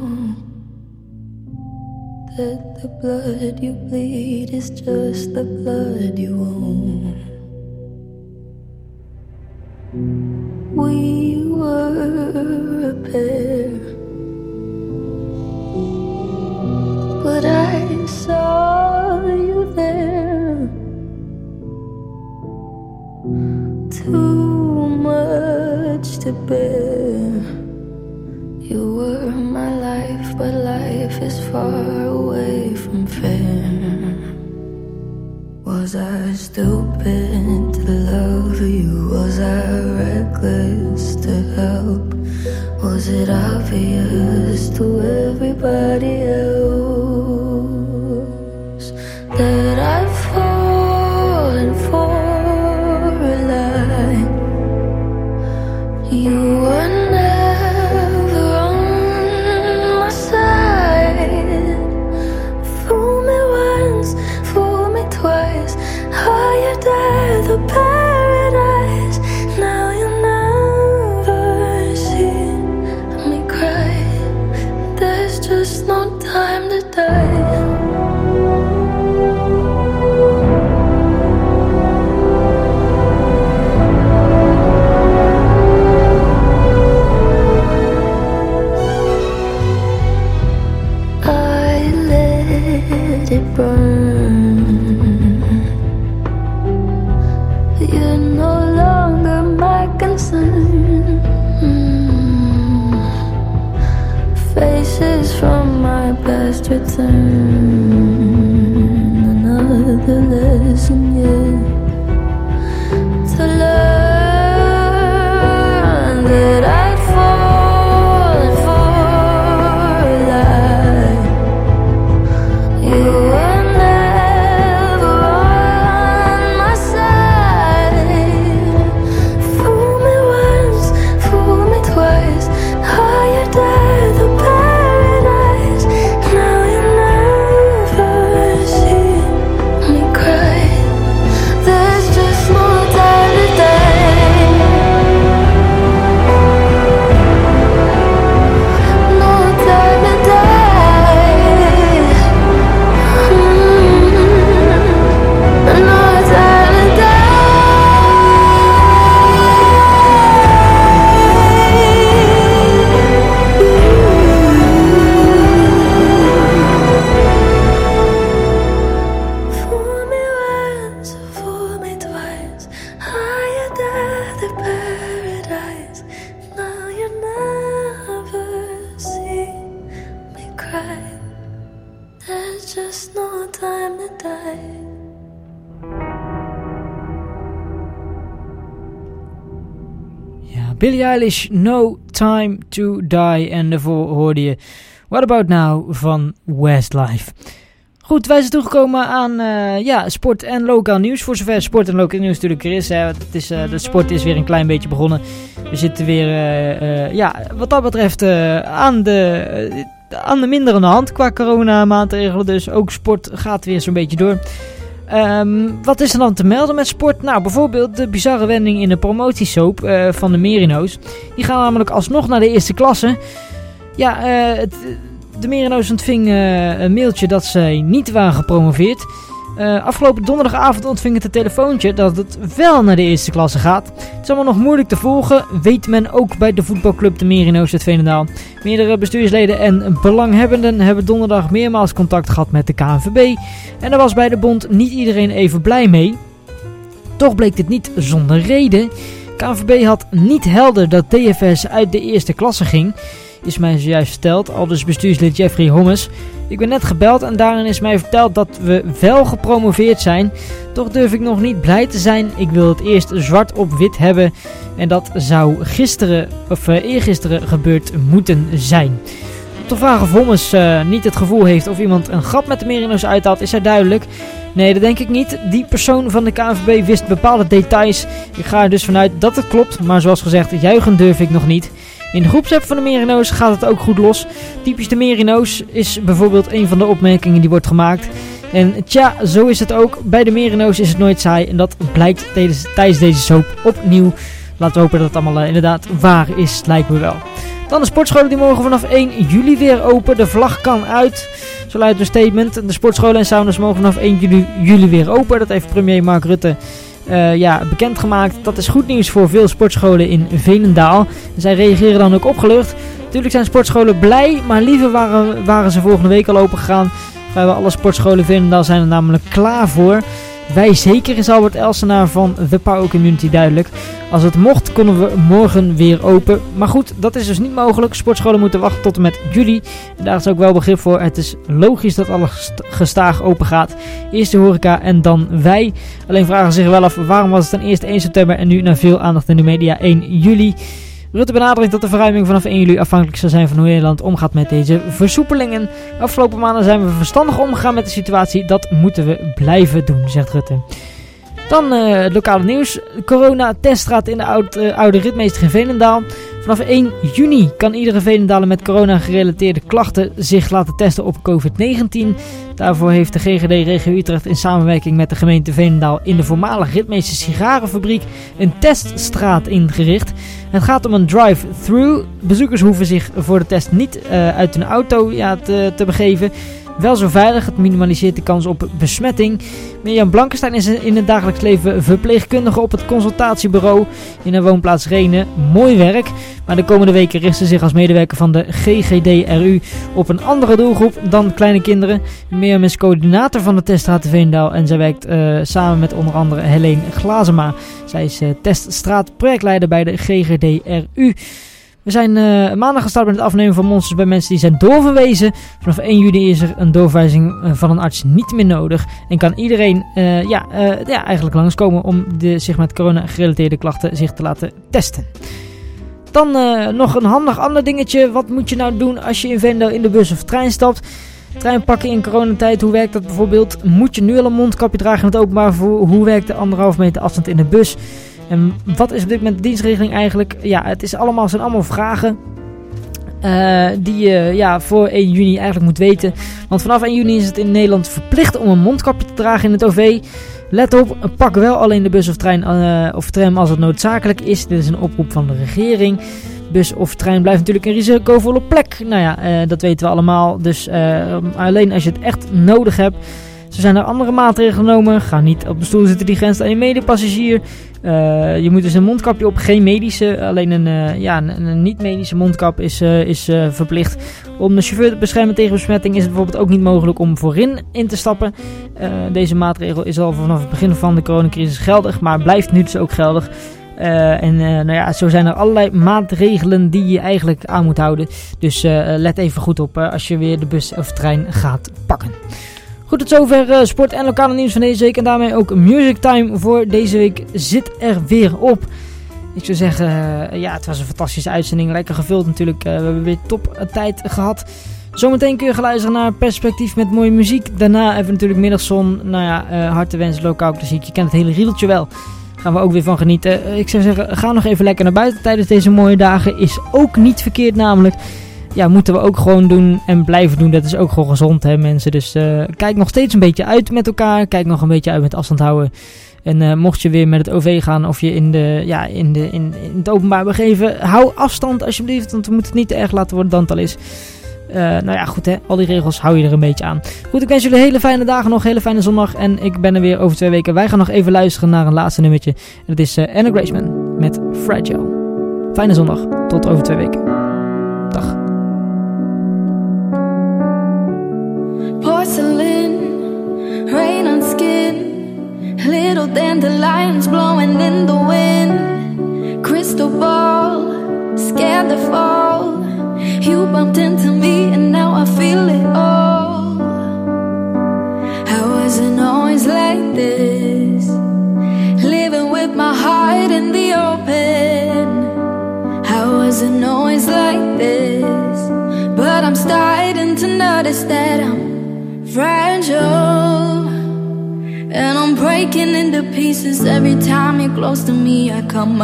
that the blood you bleed is just the blood you own. We were a pair, but I saw you there. Too much to bear. You were my life, but life is far away from fair. Was I stupid to love you? Was I reckless to help? Was it obvious to everybody else that I've fallen for a lie? You were never on my side. Fool me once, fool me twice. Higher than the paradise. Now you never see me cry. There's just no time to die. I let it burn. You're no longer my concern. Mm. Faces from my past return. Another lesson yet to learn that I'd fallen for a lie. You were never on my side. Fool me once, fool me twice. Higher than the paradise. Now you never see me cry. There's just no time to die. No time to die. Mm. No time to die. Fool me once, fool me twice. Higher than the paradise. Now you never see me cry. There's just no time to die. Ja, Billie Eilish, No Time to Die. En daarvoor hoorde je What About Now van Westlife. Goed, wij zijn toegekomen aan uh, ja, sport en lokaal nieuws. Voor zover sport en lokaal nieuws natuurlijk er is. Hè. Het is uh, de sport is weer een klein beetje begonnen. We zitten weer, uh, uh, ja, wat dat betreft, uh, aan, de, uh, aan de mindere hand qua corona-maatregelen. Dus ook sport gaat weer zo'n beetje door. Um, wat is er dan te melden met sport? Nou, bijvoorbeeld de bizarre wending in de promotiesoap uh, van de Merino's. Die gaan namelijk alsnog naar de eerste klasse. Ja, uh, het, de Merino's ontving uh, een mailtje dat zij niet waren gepromoveerd. Uh, afgelopen donderdagavond ontving het een telefoontje dat het wel naar de eerste klasse gaat. Het is allemaal nog moeilijk te volgen, weet men ook bij de voetbalclub de Merino's uit Veenendaal. Meerdere bestuursleden en belanghebbenden hebben donderdag meermaals contact gehad met de K N V B. En daar was bij de bond niet iedereen even blij mee. Toch bleek dit niet zonder reden. K N V B had niet helder dat D F S uit de eerste klasse ging. Is mij zojuist verteld, aldus bestuurslid Jeffrey Hommes. Ik ben net gebeld en daarin is mij verteld dat we wel gepromoveerd zijn. Toch durf ik nog niet blij te zijn. Ik wil het eerst zwart op wit hebben. En dat zou gisteren, of uh, eergisteren gebeurd moeten zijn. Op de vraag of Hommes uh, niet het gevoel heeft of iemand een grap met de Merino's uithaalt, is hij duidelijk. Nee, dat denk ik niet. Die persoon van de K N V B wist bepaalde details. Ik ga er dus vanuit dat het klopt, maar zoals gezegd, juichen durf ik nog niet. In de groepsapp van de Merino's gaat het ook goed los. Typisch de Merino's is bijvoorbeeld een van de opmerkingen die wordt gemaakt. En tja, zo is het ook. Bij de Merino's is het nooit saai. En dat blijkt tijdens deze soap opnieuw. Laten we hopen dat het allemaal uh, inderdaad waar is, lijkt me wel. Dan de sportscholen die morgen vanaf één juli weer open. De vlag kan uit. Zo luidt een statement. De sportscholen en saunas mogen vanaf één juli weer open. Dat heeft premier Mark Rutte Uh, ja, bekendgemaakt. Dat is goed nieuws voor veel sportscholen in Veenendaal. Zij reageren dan ook opgelucht. Natuurlijk zijn sportscholen blij, maar liever waren, waren ze volgende week al open gegaan. Vrijwel alle sportscholen in Veenendaal zijn er namelijk klaar voor. Wij zeker, is Albert Elsenaar van The Power Community duidelijk. Als het mocht, konden we morgen weer open. Maar goed, dat is dus niet mogelijk. Sportscholen moeten wachten tot en met juli. En daar is ook wel begrip voor. Het is logisch dat alles gestaag open gaat. Eerst de horeca en dan wij. Alleen vragen zich wel af, waarom was het dan eerst één september en nu na veel aandacht in de media één juli? Rutte benadrukt dat de verruiming vanaf één juli afhankelijk zal zijn van hoe Nederland omgaat met deze versoepelingen. Afgelopen maanden zijn we verstandig omgegaan met de situatie. Dat moeten we blijven doen, zegt Rutte. Dan uh, het lokale nieuws. Corona-teststraat in de oud, uh, oude ritmeester in Veenendaal. Vanaf één juni kan iedere Veenendaler met corona-gerelateerde klachten zich laten testen op covid negentien. Daarvoor heeft de G G D Regio Utrecht in samenwerking met de gemeente Veenendaal in de voormalige ritmeester sigarenfabriek een teststraat ingericht. Het gaat om een drive-thru. Bezoekers hoeven zich voor de test niet uh, uit hun auto ja, te, te begeven. Wel zo veilig, het minimaliseert de kans op besmetting. Mirjam Blankenstein is in het dagelijks leven verpleegkundige op het consultatiebureau in haar woonplaats Renen. Mooi werk, maar de komende weken richt ze zich als medewerker van de G G D R U op een andere doelgroep dan kleine kinderen. Mirjam is coördinator van de teststraat Veenendaal en zij werkt uh, samen met onder andere Helene Glazema. Zij is uh, teststraat projectleider bij de G G D R U. We zijn uh, maandag gestart met het afnemen van monsters bij mensen die zijn doorverwezen. Vanaf één juli is er een doorverwijzing uh, van een arts niet meer nodig. En kan iedereen uh, ja, uh, ja, eigenlijk langskomen om de, zich met corona-gerelateerde klachten zich te laten testen. Dan uh, nog een handig ander dingetje. Wat moet je nou doen als je in Venlo in de bus of trein stapt? Trein pakken in coronatijd, hoe werkt dat bijvoorbeeld? Moet je nu al een mondkapje dragen in het openbaar vervoer? Hoe werkt de anderhalf meter afstand in de bus? En wat is op dit moment de dienstregeling eigenlijk? Ja, het is allemaal, zijn allemaal vragen uh, die je ja, voor één juni eigenlijk moet weten. Want vanaf één juni is het in Nederland verplicht om een mondkapje te dragen in het O V. Let op, pak wel alleen de bus of trein uh, of tram als het noodzakelijk is. Dit is een oproep van de regering. Bus of trein blijft natuurlijk een risicovolle plek. Nou ja, uh, dat weten we allemaal. Dus uh, alleen als je het echt nodig hebt. Zo zijn er andere maatregelen genomen. Ga niet op de stoel zitten die grenst aan je medepassagier. Uh, je moet dus een mondkapje op, geen medische. Alleen een, uh, ja, een, een niet-medische mondkap is, uh, is uh, verplicht. Om de chauffeur te beschermen tegen besmetting is het bijvoorbeeld ook niet mogelijk om voorin in te stappen. Uh, deze maatregel is al vanaf het begin van de coronacrisis geldig, maar blijft nu dus ook geldig. Uh, en uh, nou ja, zo zijn er allerlei maatregelen die je eigenlijk aan moet houden. Dus uh, let even goed op uh, als je weer de bus of trein gaat pakken. Goed, tot zover uh, sport en lokale nieuws van deze week. En daarmee ook Music Time voor deze week zit er weer op. Ik zou zeggen, uh, ja, het was een fantastische uitzending. Lekker gevuld natuurlijk. Uh, we hebben weer top tijd gehad. Zometeen kun je gaan luisteren naar Perspectief met mooie muziek. Daarna hebben we natuurlijk Middagzon. Nou ja, uh, harte wensen, lokaal klassiek. Je kent het hele riedeltje wel. Gaan we ook weer van genieten. Uh, ik zou zeggen, ga nog even lekker naar buiten tijdens deze mooie dagen. Is ook niet verkeerd namelijk. Ja, moeten we ook gewoon doen en blijven doen. Dat is ook gewoon gezond, hè, mensen. Dus uh, kijk nog steeds een beetje uit met elkaar. Kijk nog een beetje uit met afstand houden. En uh, mocht je weer met het O V gaan of je in, de, ja, in, de, in, in het openbaar begeven, hou afstand alsjeblieft. Want we moeten het niet te erg laten worden dan het al is. Uh, nou ja, goed hè. Al die regels hou je er een beetje aan. Goed, ik wens jullie hele fijne dagen nog. Hele fijne zondag. En ik ben er weer over twee weken. Wij gaan nog even luisteren naar een laatste nummertje. En dat is uh, Anna Graceman met Fragile. Fijne zondag. Tot over twee weken. Dag. Porcelain, rain on skin, little dandelions blowing in the wind. Crystal ball, scared to fall. You bumped into me and now I feel it all. I wasn't always like this, living with my heart in the open. I wasn't always like this, but I'm starting to notice that I'm fragile, and I'm breaking into pieces every time you're close to me. I come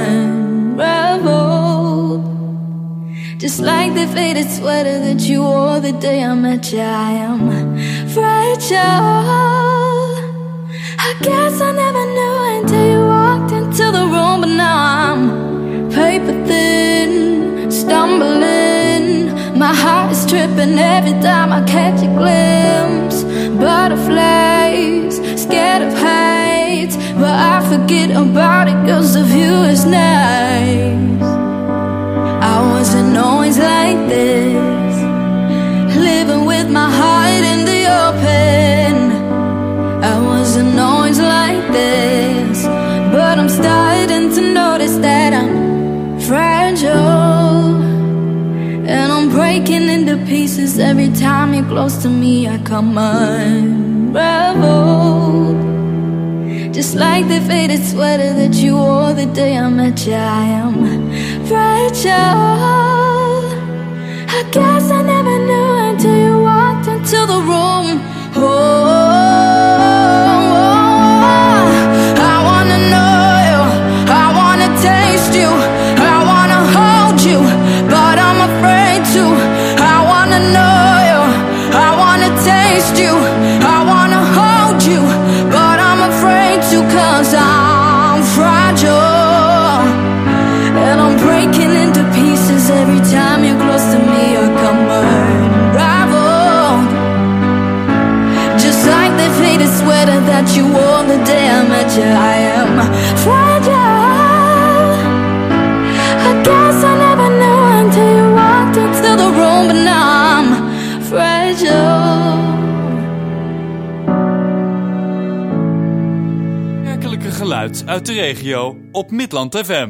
unraveled, just like the faded sweater that you wore the day I met you. I am fragile. I guess I never knew until you walked into the room, but now I'm paper thin, stumbling. My heart is tripping every time I catch a glimpse. Butterflies, scared of heights, but I forget about it cause the view is nice. I wasn't always like this, living with my heart in the open. I wasn't always like this, but I'm starting to notice that I'm fragile, and I'm breaking into pieces every time you're close to me. I come unraveled, just like the faded sweater that you wore the day I met you. I am fragile. I guess I never knew until you walked into the room. Oh, I wanna know you, I wanna taste you, I wanna hold you, but I'm afraid to. I wanna know you, I wanna taste you, I wanna hold you, but I'm afraid to cause I'm fragile, and I'm breaking into pieces every time you're close to me. I come unraveled, just like the faded sweater that you wore the day I met you. I am fragile. I guess I never knew until you walked into the room, but now I'm fragile. Werkelijke geluid uit de regio op Midland F M.